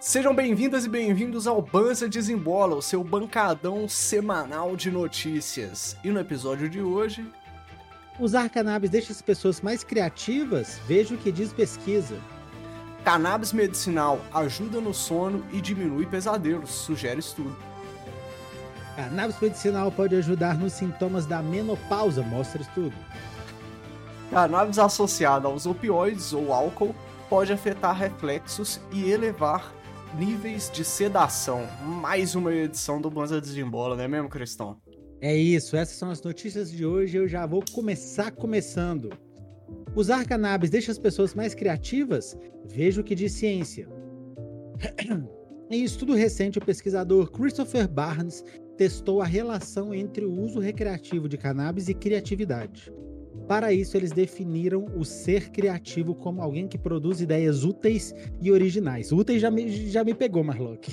Sejam bem-vindas e bem-vindos ao Banza Desembola, o seu bancadão semanal de notícias. E no episódio de hoje... Usar cannabis deixa as pessoas mais criativas? Veja o que diz pesquisa. Cannabis medicinal ajuda no sono e diminui pesadelos, sugere estudo. Cannabis medicinal pode ajudar nos sintomas da menopausa, mostra estudo. Cannabis associado aos opioides ou álcool pode afetar reflexos e elevar níveis de sedação. Mais uma edição do Banza Desembola, não é mesmo, Cristão? É isso, essas são as notícias de hoje. Eu já vou começando. Usar cannabis deixa as pessoas mais criativas? Veja o que diz ciência. Em estudo recente, o pesquisador Christopher Barnes testou a relação entre o uso recreativo de cannabis e criatividade. Para isso, eles definiram o ser criativo como alguém que produz ideias úteis e originais. Úteis já me pegou, Marlock.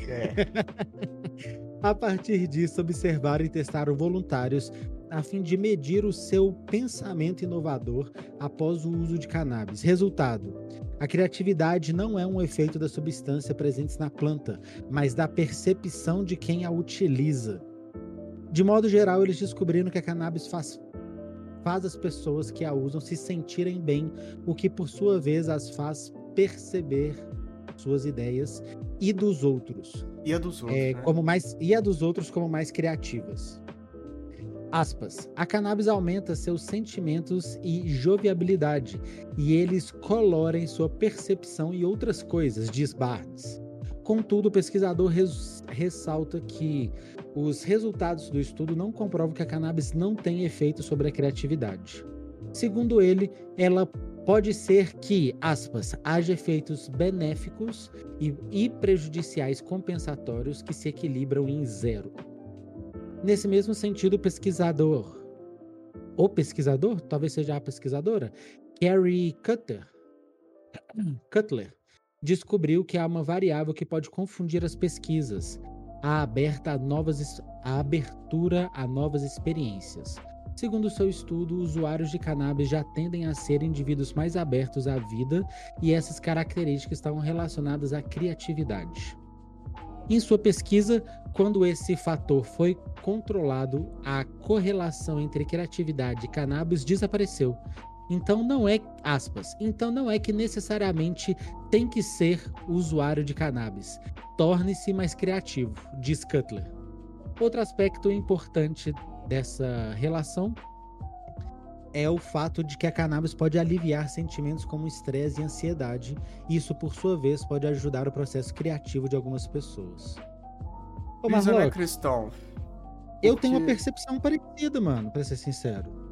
A partir disso, observaram e testaram voluntários a fim de medir o seu pensamento inovador após o uso de cannabis. Resultado: a criatividade não é um efeito da substância presente na planta, mas da percepção de quem a utiliza. De modo geral, eles descobriram que a cannabis faz as pessoas que a usam se sentirem bem, o que por sua vez as faz perceber suas ideias e dos outros. E a dos outros, E a dos outros como mais criativas. Aspas. A cannabis aumenta seus sentimentos e jovialidade, e eles colorem sua percepção e outras coisas, diz Barnes. Contudo, o pesquisador ressalta que os resultados do estudo não comprovam que a cannabis não tem efeito sobre a criatividade. Segundo ele, ela pode ser que, aspas, haja efeitos benéficos e prejudiciais compensatórios que se equilibram em zero. Nesse mesmo sentido, o pesquisador, talvez seja a pesquisadora, Carrie Cutler, descobriu que há uma variável que pode confundir as pesquisas, a abertura a novas experiências. Segundo seu estudo, usuários de cannabis já tendem a ser indivíduos mais abertos à vida e essas características estão relacionadas à criatividade. Em sua pesquisa, quando esse fator foi controlado, a correlação entre criatividade e cannabis desapareceu. Então não é que necessariamente tem que ser usuário de cannabis. Torne-se mais criativo, diz Cutler. Outro aspecto importante dessa relação é o fato de que a cannabis pode aliviar sentimentos como estresse e ansiedade. Isso, por sua vez, pode ajudar o processo criativo de algumas pessoas. Ô, Marlock, Cristão, eu tenho uma percepção parecida, mano, pra ser sincero.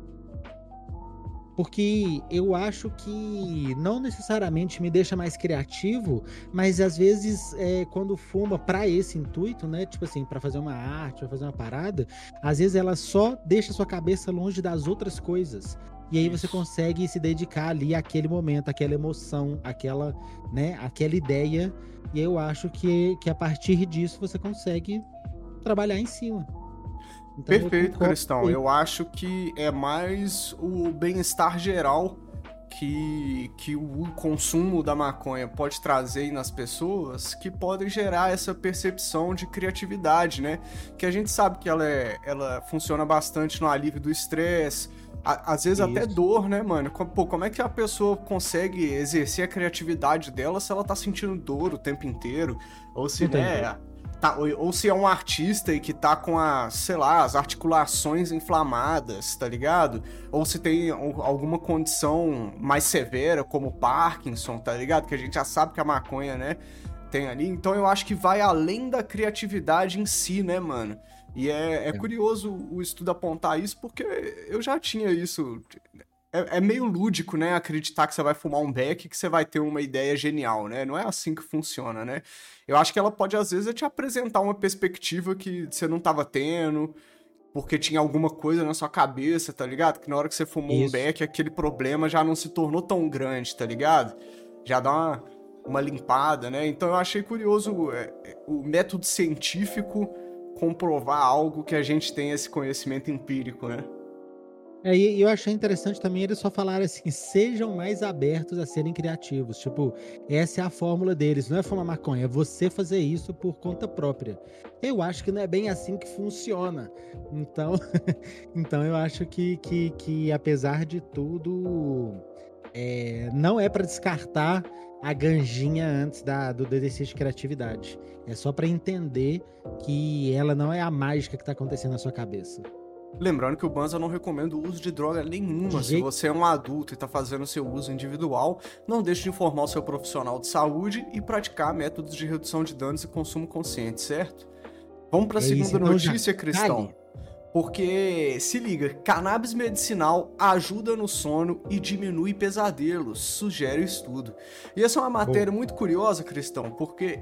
Porque eu acho que não necessariamente me deixa mais criativo, mas às vezes quando fuma pra esse intuito, né? Tipo assim, pra fazer uma arte, pra fazer uma parada, às vezes ela só deixa sua cabeça longe das outras coisas. E aí você consegue se dedicar ali àquele momento, àquela emoção, àquela ideia. E eu acho que a partir disso você consegue trabalhar em cima. Então, perfeito, Cristão. Eu acho que é mais o bem-estar geral que o consumo da maconha pode trazer aí nas pessoas, que podem gerar essa percepção de criatividade, né? Que a gente sabe que ela funciona bastante no alívio do estresse, às vezes até dor, né, mano? Pô, como é que a pessoa consegue exercer a criatividade dela se ela tá sentindo dor o tempo inteiro? Ou se, né... ou se é um artista e que tá com as articulações inflamadas, tá ligado? Ou se tem alguma condição mais severa, como Parkinson, tá ligado? Que a gente já sabe que a maconha, né, tem ali. Então eu acho que vai além da criatividade em si, né, mano? E é curioso o estudo apontar isso, porque eu já tinha isso... É meio lúdico, né, acreditar que você vai fumar um beck e que você vai ter uma ideia genial, né? Não é assim que funciona, né? Eu acho que ela pode, às vezes, te apresentar uma perspectiva que você não tava tendo, porque tinha alguma coisa na sua cabeça, tá ligado? Que na hora que você fumou um beck, aquele problema já não se tornou tão grande, tá ligado? Já dá uma limpada, né? Então eu achei curioso o método científico comprovar algo que a gente tem esse conhecimento empírico, né? E eu achei interessante também eles só falarem assim, sejam mais abertos a serem criativos. Tipo, essa é a fórmula deles, não é fumar maconha, é você fazer isso por conta própria. Eu acho que não é bem assim que funciona. Então, então eu acho que apesar de tudo, não é para descartar a ganjinha antes do exercício de criatividade. É só para entender que ela não é a mágica que tá acontecendo na sua cabeça. Lembrando que o Banza não recomenda o uso de droga nenhuma. De Se jeito você é um adulto e está fazendo seu uso individual, não deixe de informar o seu profissional de saúde e praticar métodos de redução de danos e consumo consciente, certo? Vamos para a É isso, segunda então já notícia, Cristão. dale. Porque, se liga, cannabis medicinal ajuda no sono e diminui pesadelos, sugere o estudo. E essa é uma matéria muito curiosa, Cristão, porque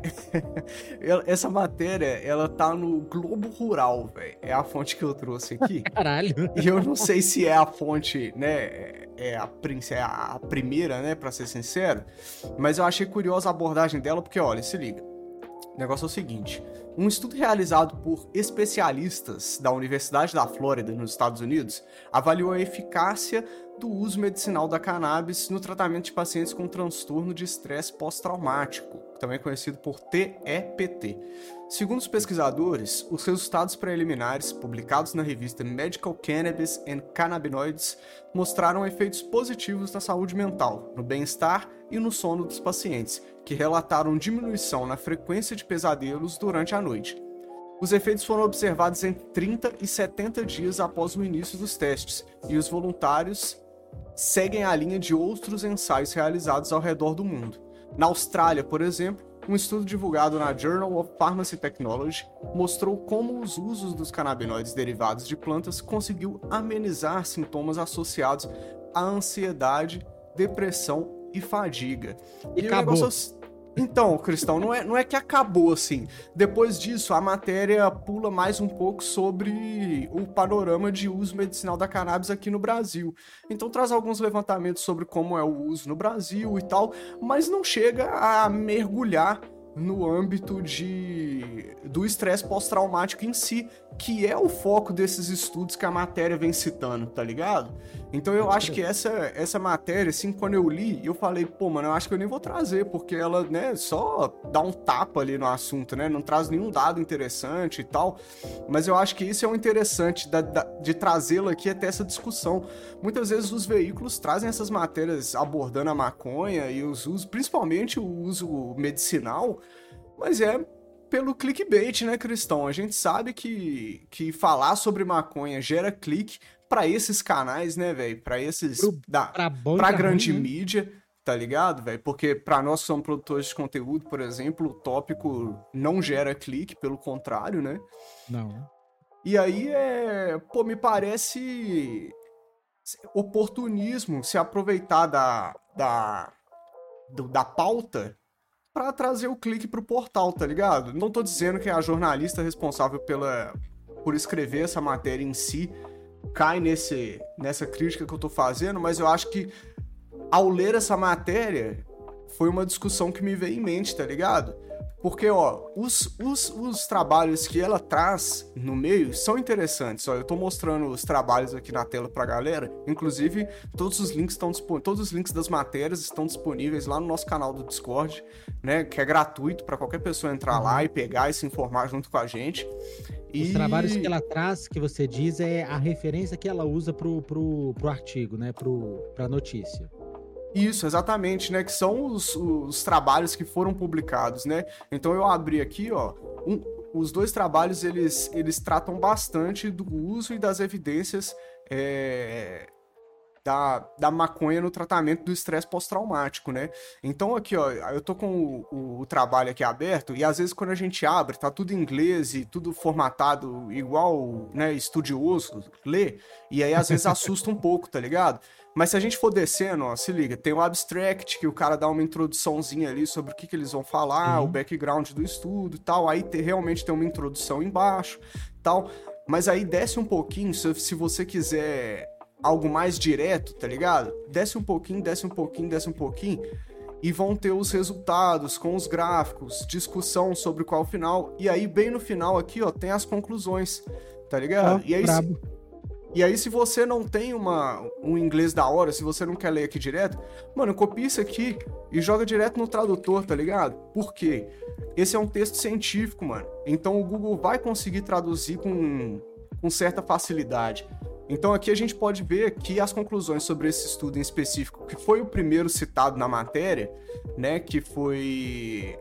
essa matéria, ela tá no Globo Rural, velho. É a fonte que eu trouxe aqui. Caralho. E eu não sei se é a fonte, né, é a primeira, né, pra ser sincero, mas eu achei curiosa a abordagem dela, porque, olha, se liga. O negócio é o seguinte: um estudo realizado por especialistas da Universidade da Flórida, nos Estados Unidos, avaliou a eficácia do uso medicinal da cannabis no tratamento de pacientes com transtorno de estresse pós-traumático, também conhecido por TEPT. Segundo os pesquisadores, os resultados preliminares, publicados na revista Medical Cannabis and Cannabinoids, mostraram efeitos positivos na saúde mental, no bem-estar e no sono dos pacientes, que relataram diminuição na frequência de pesadelos durante a noite. Os efeitos foram observados em 30 e 70 dias após o início dos testes, e os voluntários seguem a linha de outros ensaios realizados ao redor do mundo. Na Austrália, por exemplo, um estudo divulgado na Journal of Pharmacy Technology mostrou como os usos dos canabinoides derivados de plantas conseguiu amenizar sintomas associados à ansiedade, depressão e fadiga. E acabou. Então, Cristão, não é que acabou assim. Depois disso, a matéria pula mais um pouco sobre o panorama de uso medicinal da cannabis aqui no Brasil. Então traz alguns levantamentos sobre como é o uso no Brasil e tal, mas não chega a mergulhar no âmbito do estresse pós-traumático em si, que é o foco desses estudos que a matéria vem citando, tá ligado? Então eu acho que essa matéria, assim, quando eu li, eu falei, pô, mano, eu acho que eu nem vou trazer, porque ela, né, só dá um tapa ali no assunto, né, não traz nenhum dado interessante e tal, mas eu acho que isso é o interessante de trazê-la aqui até essa discussão. Muitas vezes os veículos trazem essas matérias abordando a maconha e os usos, principalmente o uso medicinal, mas é pelo clickbait, né, Cristão? A gente sabe que falar sobre maconha gera clique pra esses canais, né, velho? Pra esses... pra grande ruim, mídia, tá ligado, velho? Porque pra nós que somos produtores de conteúdo, por exemplo, o tópico não gera clique, pelo contrário, né? Não. E aí pô, me parece oportunismo se aproveitar da pauta pra trazer o clique pro portal, tá ligado? Não tô dizendo que a jornalista responsável por escrever essa matéria em si cai nessa crítica que eu tô fazendo, mas eu acho que ao ler essa matéria foi uma discussão que me veio em mente, tá ligado? Porque, ó, os trabalhos que ela traz no meio são interessantes. Ó, eu tô mostrando os trabalhos aqui na tela pra galera. Inclusive, todos os links das matérias estão disponíveis lá no nosso canal do Discord, né? Que é gratuito pra qualquer pessoa entrar lá e pegar e se informar junto com a gente. Os trabalhos que ela traz, que você diz, é a referência que ela usa pro artigo, né? Pra notícia. Isso, exatamente, né? Que são os trabalhos que foram publicados, né? Então eu abri aqui, ó. Os dois trabalhos, eles tratam bastante do uso e das evidências da maconha no tratamento do estresse pós-traumático, né? Então aqui, ó, eu tô com o trabalho aqui aberto e às vezes quando a gente abre, tá tudo em inglês e tudo formatado igual, né, estudioso lê, e aí às vezes assusta um pouco, tá ligado? Mas se a gente for descendo, ó, se liga, tem o abstract, que o cara dá uma introduçãozinha ali sobre o que eles vão falar, o background do estudo e tal, aí realmente tem uma introdução embaixo tal, mas aí desce um pouquinho, se você quiser algo mais direto, tá ligado? Desce um pouquinho, e vão ter os resultados com os gráficos, discussão sobre qual final, e aí bem no final aqui, ó, tem as conclusões, tá ligado? E aí, E aí, se você não tem um inglês da hora, se você não quer ler aqui direto, mano, copia isso aqui e joga direto no tradutor, tá ligado? Por quê? Esse é um texto científico, mano. Então o Google vai conseguir traduzir com certa facilidade. Então aqui a gente pode ver que as conclusões sobre esse estudo em específico, que foi o primeiro citado na matéria, né, que foi...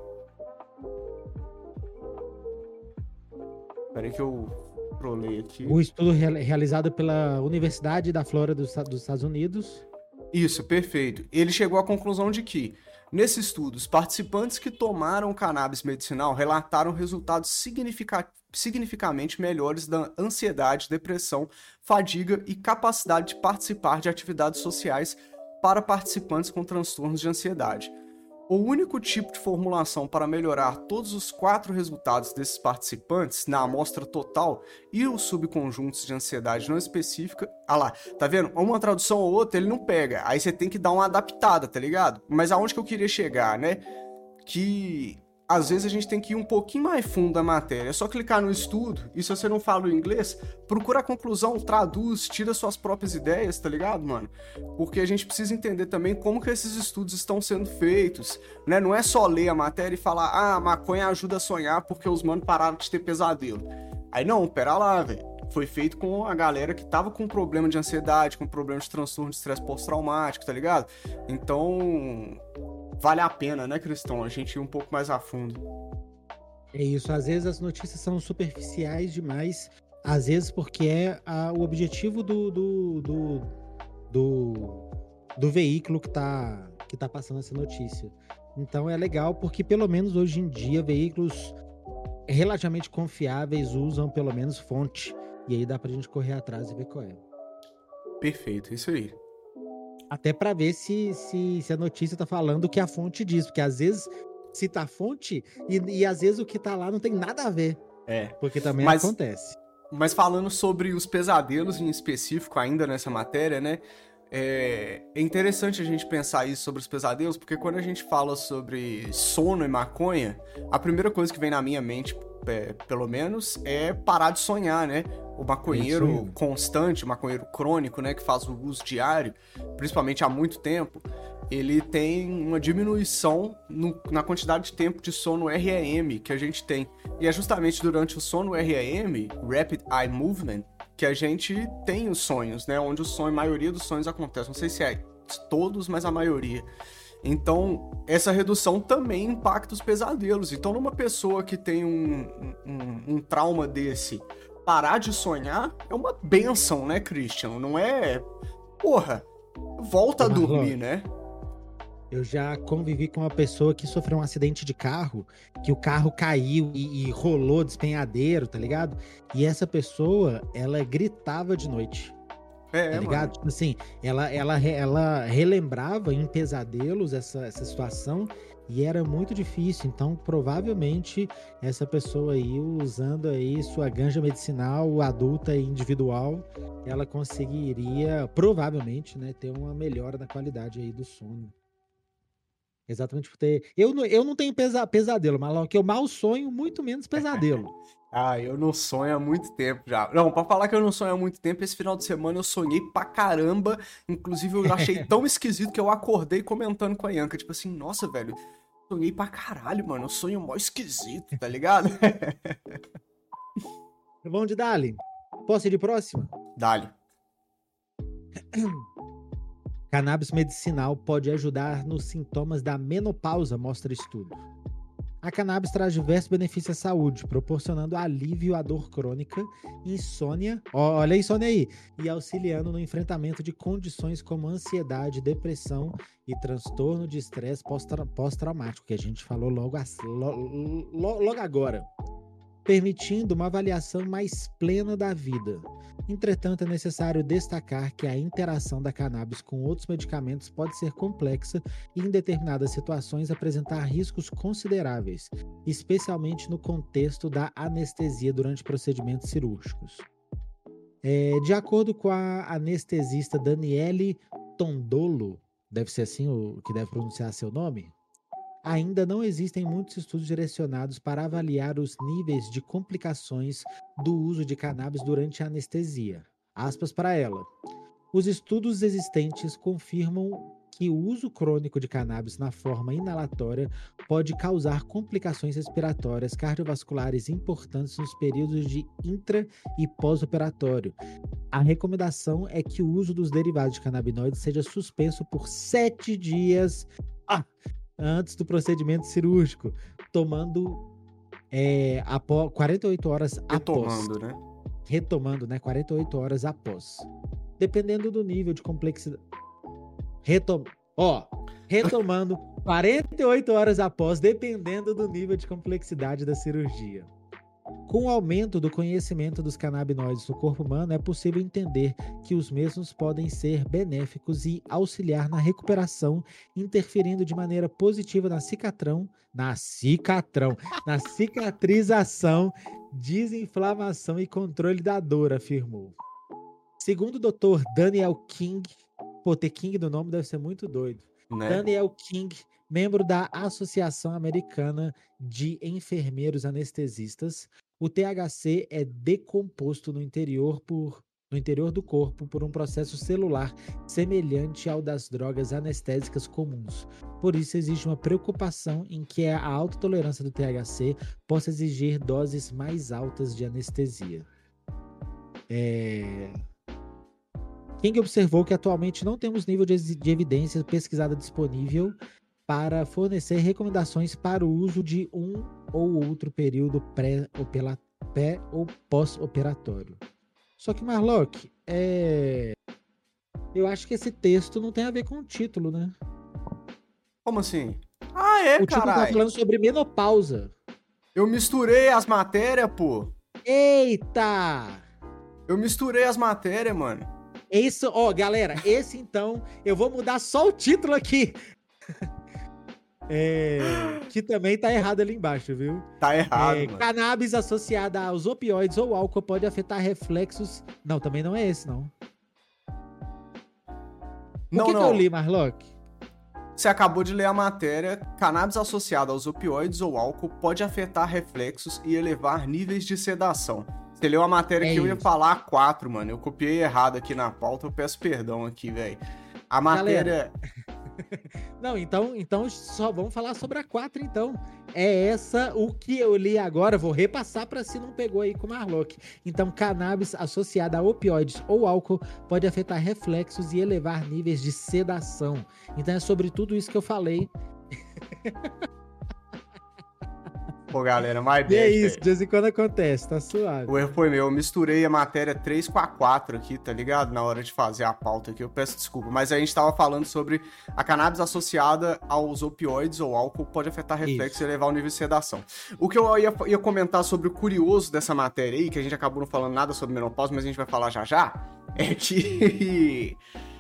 Peraí que eu trolei aqui. O estudo realizado pela Universidade da Flórida dos Estados Unidos. Isso, perfeito. Ele chegou à conclusão de que, nesse estudo, os participantes que tomaram cannabis medicinal relataram resultados significativamente melhores da ansiedade, depressão, fadiga e capacidade de participar de atividades sociais para participantes com transtornos de ansiedade. O único tipo de formulação para melhorar todos os 4 resultados desses participantes na amostra total e os subconjuntos de ansiedade não específica... Ah lá, tá vendo? Uma tradução ou outra ele não pega, aí você tem que dar uma adaptada, tá ligado? Mas aonde que eu queria chegar, né? Que às vezes a gente tem que ir um pouquinho mais fundo da matéria. É só clicar no estudo e se você não fala o inglês, procura a conclusão, traduz, tira suas próprias ideias, tá ligado, mano? Porque a gente precisa entender também como que esses estudos estão sendo feitos, né? Não é só ler a matéria e falar, ah, a maconha ajuda a sonhar porque os manos pararam de ter pesadelo. Aí não, pera lá, velho. Foi feito com a galera que tava com problema de ansiedade, com problema de transtorno de estresse pós-traumático, tá ligado? Então, vale a pena, né, Cristão? A gente ir um pouco mais a fundo. É isso, às vezes as notícias são superficiais demais, às vezes porque o objetivo do veículo que tá passando essa notícia. Então é legal porque pelo menos hoje em dia veículos relativamente confiáveis usam pelo menos fonte. E aí dá pra gente correr atrás e ver qual é. Perfeito, isso aí. Até pra ver se a notícia tá falando o que a fonte diz, porque às vezes cita a fonte e às vezes o que tá lá não tem nada a ver. É. Porque também Mas acontece. Mas falando sobre os pesadelos em específico ainda nessa matéria, né? É interessante a gente pensar isso sobre os pesadelos, porque quando a gente fala sobre sono e maconha, a primeira coisa que vem na minha mente, pelo menos, é parar de sonhar, né? O maconheiro constante, o maconheiro crônico, né, que faz o uso diário, principalmente há muito tempo, ele tem uma diminuição na quantidade de tempo de sono REM que a gente tem. E é justamente durante o sono REM, Rapid Eye Movement, que a gente tem os sonhos, né? Onde a maioria dos sonhos acontece. Não sei se é todos, mas a maioria. Então, essa redução também impacta os pesadelos. Então, numa pessoa que tem um trauma desse, parar de sonhar é uma bênção, né, Christian? Não é... Porra, volta a dormir, né? Eu já convivi com uma pessoa que sofreu um acidente de carro, que o carro caiu e rolou despenhadeiro, tá ligado? E essa pessoa, ela gritava de noite. Tá ligado? Mano. Tipo assim, ela relembrava em pesadelos essa situação e era muito difícil. Então, provavelmente, essa pessoa aí, usando aí sua ganja medicinal adulta e individual, ela conseguiria, provavelmente, né, ter uma melhora na qualidade aí do sono. Exatamente por ter... Eu não tenho pesadelo, mas que eu mal sonho, muito menos pesadelo. Eu não sonho há muito tempo já. Não, pra falar que eu não sonho há muito tempo, esse final de semana eu sonhei pra caramba. Inclusive, eu achei tão esquisito que eu acordei comentando com a Yanka. Tipo assim, nossa, velho, sonhei pra caralho, mano. Eu sonho mó esquisito, tá ligado? Vamos de Dali. Posso ir de próxima? Dali. Cannabis medicinal pode ajudar nos sintomas da menopausa, mostra estudo. A cannabis traz diversos benefícios à saúde, proporcionando alívio à dor crônica, insônia, olha a insônia aí, e auxiliando no enfrentamento de condições como ansiedade, depressão e transtorno de estresse pós-traumático, que a gente falou logo agora, permitindo uma avaliação mais plena da vida. Entretanto, é necessário destacar que a interação da cannabis com outros medicamentos pode ser complexa e, em determinadas situações, apresentar riscos consideráveis, especialmente no contexto da anestesia durante procedimentos cirúrgicos. De acordo com a anestesista Daniele Tondolo, deve ser assim o que deve pronunciar seu nome, ainda não existem muitos estudos direcionados para avaliar os níveis de complicações do uso de cannabis durante a anestesia. Aspas para ela. Os estudos existentes confirmam que o uso crônico de cannabis na forma inalatória pode causar complicações respiratórias cardiovasculares importantes nos períodos de intra e pós-operatório. A recomendação é que o uso dos derivados de canabinoides seja suspenso por 7 dias antes do procedimento cirúrgico, tomando após 48 horas após. Retomando, né? 48 horas após. Dependendo do nível de complexidade. Retomando 48 horas após, dependendo do nível de complexidade da cirurgia. Com o aumento do conhecimento dos canabinoides no corpo humano, é possível entender que os mesmos podem ser benéficos e auxiliar na recuperação, interferindo de maneira positiva na cicatrização, desinflamação e controle da dor, afirmou. Segundo o Dr. Daniel King, ter King no nome deve ser muito doido. Né? Daniel King, membro da Associação Americana de Enfermeiros Anestesistas, o THC é decomposto no interior do corpo por um processo celular semelhante ao das drogas anestésicas comuns. Por isso, existe uma preocupação em que a alta tolerância do THC possa exigir doses mais altas de anestesia. King observou que atualmente não temos nível de evidência pesquisada disponível para fornecer recomendações para o uso de um ou outro período pré ou pós-operatório. Só que, Marlock, eu acho que esse texto não tem a ver com o título, né? Como assim? O título tá falando sobre menopausa. Eu misturei as matérias, pô. Eita! Eu misturei as matérias, mano. Isso, galera, esse então, eu vou mudar só o título aqui. Que também tá errado ali embaixo, viu? Tá errado, mano. Cannabis associada aos opioides ou álcool pode afetar reflexos... Não, também não é esse, não. O que eu li, Marlock? Você acabou de ler a matéria. Cannabis associada aos opioides ou álcool pode afetar reflexos e elevar níveis de sedação. Você leu a matéria que eu ia falar 4, mano. Eu copiei errado aqui na pauta, eu peço perdão aqui, velho. A matéria... Não, então só vamos falar sobre a 4, então. É essa o que eu li agora, vou repassar para se não pegou aí com o Marlock. Então, cannabis associada a opioides ou álcool pode afetar reflexos e elevar níveis de sedação. Então é sobre tudo isso que eu falei. Pô, galera, mais 10. E é isso, de vez em quando acontece, tá suave. O erro foi meu, eu misturei a matéria 3 com a 4 aqui, tá ligado? Na hora de fazer a pauta aqui, eu peço desculpa. Mas a gente tava falando sobre a cannabis associada aos opioides ou álcool pode afetar reflexo e elevar o nível de sedação. O que eu ia comentar sobre o curioso dessa matéria aí, que a gente acabou não falando nada sobre menopausa, mas a gente vai falar já, é que...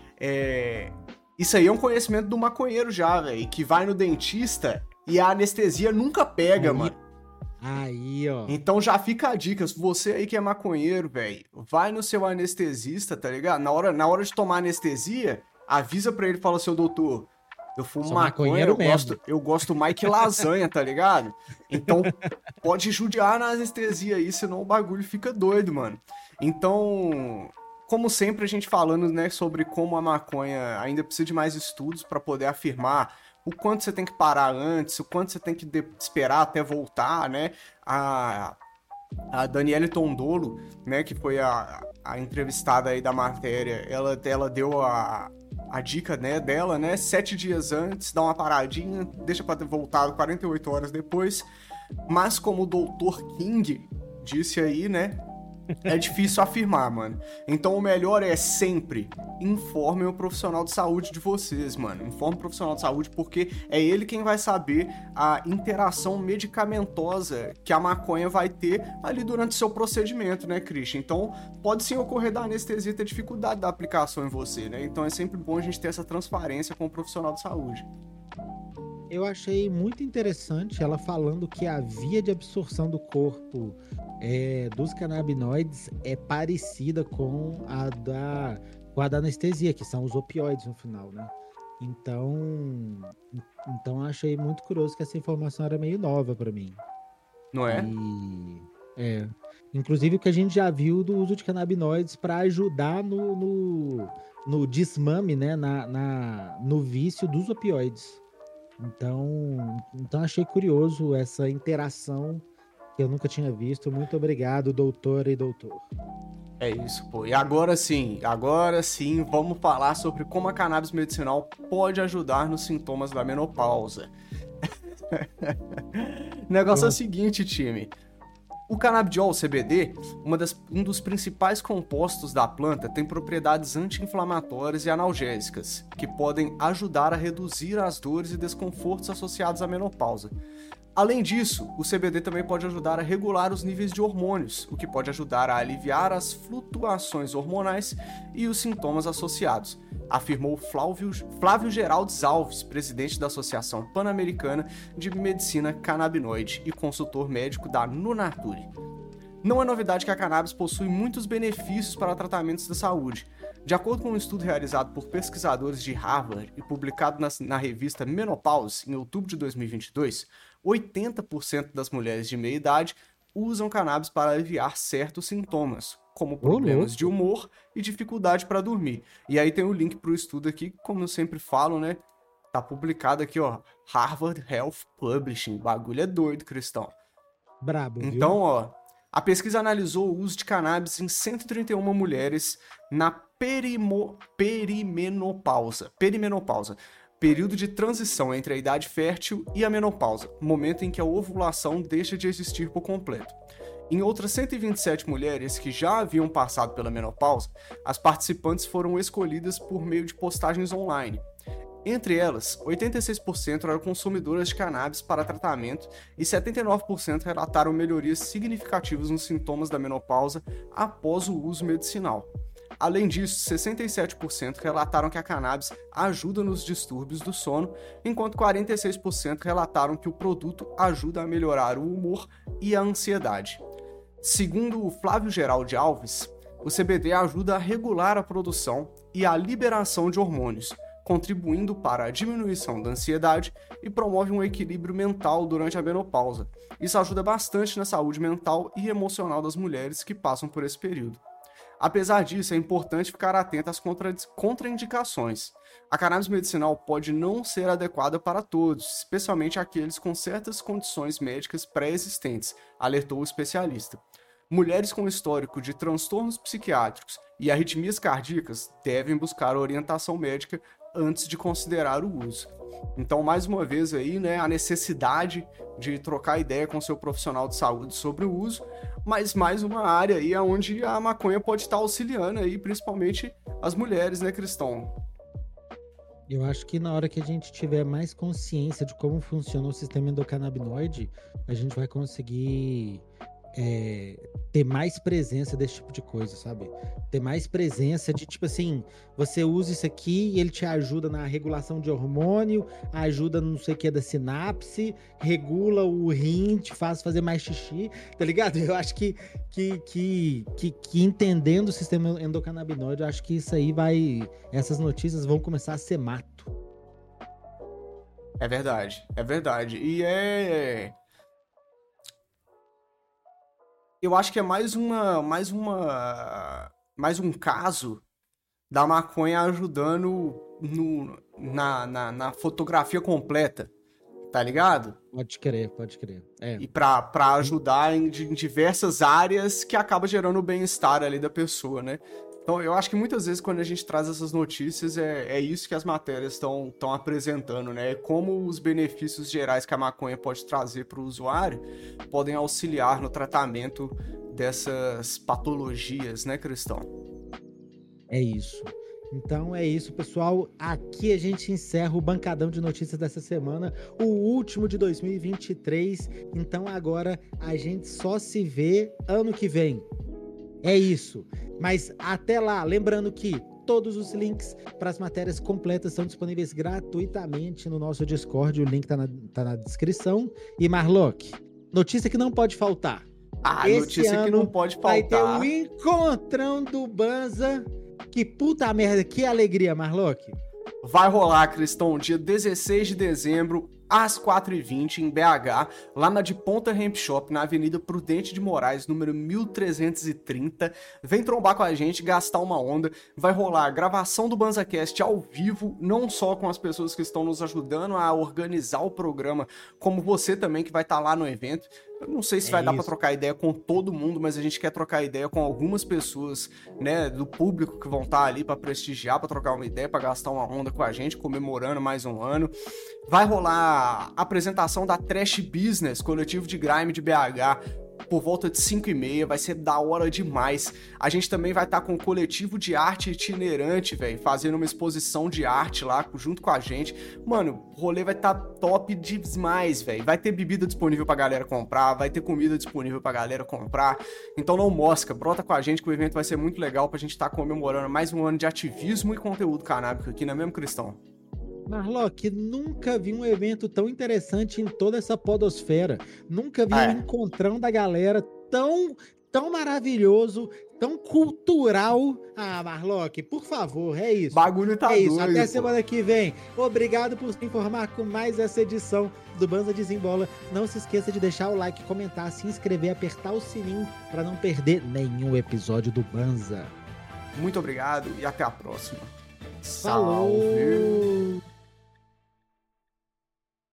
isso aí é um conhecimento do maconheiro já, velho, que vai no dentista... E a anestesia nunca pega, mano. Aí, ó. Então já fica a dica, se você aí que é maconheiro, velho, vai no seu anestesista, tá ligado? Na hora de tomar anestesia, avisa pra ele e fala, seu doutor, eu fumo maconha, eu gosto mais que lasanha, tá ligado? Então pode judiar na anestesia aí, senão o bagulho fica doido, mano. Então... Como sempre, a gente falando, né, sobre como a maconha ainda precisa de mais estudos para poder afirmar o quanto você tem que parar antes, o quanto você tem que esperar até voltar, né? A Daniele Tondolo, né, que foi a entrevistada aí da matéria, ela deu a dica, né, dela, né, 7 dias antes, dá uma paradinha, deixa para ter voltado 48 horas depois. Mas como o Dr. King disse aí, né, é difícil afirmar, mano. Então o melhor é sempre informem o profissional de saúde de vocês, mano. Informe o profissional de saúde porque é ele quem vai saber a interação medicamentosa que a maconha vai ter ali durante o seu procedimento, né, Christian? Então pode sim ocorrer da anestesia ter dificuldade da aplicação em você, né? Então é sempre bom a gente ter essa transparência com o profissional de saúde. Eu achei muito interessante ela falando que a via de absorção do corpo dos canabinoides é parecida com a da anestesia, que são os opioides no final, né? Então achei muito curioso que essa informação era meio nova para mim. Não é? Inclusive o que a gente já viu do uso de canabinoides para ajudar no desmame, né? No vício dos opioides. Então achei curioso essa interação que eu nunca tinha visto. Muito obrigado, doutora e doutor. É isso, pô. E agora sim, vamos falar sobre como a cannabis medicinal pode ajudar nos sintomas da menopausa. O negócio é o seguinte, time. O canabidiol, CBD, um dos principais compostos da planta, tem propriedades anti-inflamatórias e analgésicas, que podem ajudar a reduzir as dores e desconfortos associados à menopausa. Além disso, o CBD também pode ajudar a regular os níveis de hormônios, o que pode ajudar a aliviar as flutuações hormonais e os sintomas associados, afirmou Flávio Geraldes Alves, presidente da Associação Pan-Americana de Medicina Canabinoide e consultor médico da Nunature. Não é novidade que a cannabis possui muitos benefícios para tratamentos da saúde. De acordo com um estudo realizado por pesquisadores de Harvard e publicado na revista Menopause em outubro de 2022, 80% das mulheres de meia idade usam cannabis para aliviar certos sintomas, como problemas de humor e dificuldade para dormir. E aí tem o link para o estudo aqui, como eu sempre falo, né? Tá publicado aqui, ó, Harvard Health Publishing. Bagulho é doido, cristão. Brabo, viu? Então, ó, a pesquisa analisou o uso de cannabis em 131 mulheres na perimenopausa, período de transição entre a idade fértil e a menopausa, momento em que a ovulação deixa de existir por completo. Em outras 127 mulheres que já haviam passado pela menopausa, as participantes foram escolhidas por meio de postagens online. Entre elas, 86% eram consumidoras de cannabis para tratamento e 79% relataram melhorias significativas nos sintomas da menopausa após o uso medicinal. Além disso, 67% relataram que a cannabis ajuda nos distúrbios do sono, enquanto 46% relataram que o produto ajuda a melhorar o humor e a ansiedade. Segundo o Flávio Geraldes Alves, o CBD ajuda a regular a produção e a liberação de hormônios, contribuindo para a diminuição da ansiedade e promove um equilíbrio mental durante a menopausa. Isso ajuda bastante na saúde mental e emocional das mulheres que passam por esse período. Apesar disso, é importante ficar atento às contraindicações. A cannabis medicinal pode não ser adequada para todos, especialmente aqueles com certas condições médicas pré-existentes, alertou o especialista. Mulheres com histórico de transtornos psiquiátricos e arritmias cardíacas devem buscar orientação médica antes de considerar o uso. Então, mais uma vez aí, né, a necessidade de trocar ideia com seu profissional de saúde sobre o uso, mas mais uma área aí onde a maconha pode estar auxiliando aí, principalmente as mulheres, né, Cristão? Eu acho que na hora que a gente tiver mais consciência de como funciona o sistema endocannabinoide, a gente vai conseguir ter mais presença desse tipo de coisa, sabe? Ter mais presença de, tipo assim, você usa isso aqui e ele te ajuda na regulação de hormônio, ajuda no não sei o que da sinapse, regula o rim, te faz fazer mais xixi, tá ligado? Eu acho que entendendo o sistema endocannabinoide, eu acho que isso aí essas notícias vão começar a ser mato. É verdade. E eu acho que é mais um caso da maconha ajudando na fotografia completa, tá ligado? Pode crer. E pra ajudar em diversas áreas que acaba gerando o bem-estar ali da pessoa, né? Então, eu acho que muitas vezes quando a gente traz essas notícias, é isso que as matérias estão apresentando, né? Como os benefícios gerais que a maconha pode trazer para o usuário podem auxiliar no tratamento dessas patologias, né, Cristão? É isso. Então é isso, pessoal. Aqui a gente encerra o Bancadão de Notícias dessa semana, o último de 2023. Então agora a gente só se vê ano que vem. É isso. Mas até lá, lembrando que todos os links para as matérias completas são disponíveis gratuitamente no nosso Discord. O link tá na descrição. E Marlock, notícia que não pode faltar. Notícia que não pode faltar. Vai ter o encontrão do Banza. Que puta merda, que alegria, Marlock. Vai rolar, Cristão, dia 16 de dezembro, às 4h20 em BH, lá na de Ponta Hemp Shop, na Avenida Prudente de Moraes, número 1330. Vem trombar com a gente, gastar uma onda. Vai rolar a gravação do BanzaCast ao vivo, não só com as pessoas que estão nos ajudando a organizar o programa, como você também que vai estar lá no evento. Eu não sei se vai dar pra trocar ideia com todo mundo, mas a gente quer trocar ideia com algumas pessoas, né, do público que vão estar ali pra prestigiar, pra trocar uma ideia, pra gastar uma onda com a gente, comemorando mais um ano. Vai rolar a apresentação da Trash Business, coletivo de grime de BH, por volta de 5h30, vai ser da hora demais. A gente também vai estar com um coletivo de arte itinerante, velho, fazendo uma exposição de arte lá, junto com a gente. Mano, o rolê vai estar top demais, velho. Vai ter bebida disponível pra galera comprar, vai ter comida disponível pra galera comprar. Então não mosca, brota com a gente que o evento vai ser muito legal pra gente estar comemorando mais um ano de ativismo e conteúdo canábico aqui, não é mesmo, Cristão? Marlock, nunca vi um evento tão interessante em toda essa podosfera. Nunca vi um encontrão da galera tão maravilhoso, tão cultural. Ah, Marlock, por favor, é isso. Bagulho tá doido. Doido, até semana que vem. Obrigado por se informar com mais essa edição do Banza Desembola. Não se esqueça de deixar o like, comentar, se inscrever, apertar o sininho para não perder nenhum episódio do Banza. Muito obrigado e até a próxima. Falou! Salve!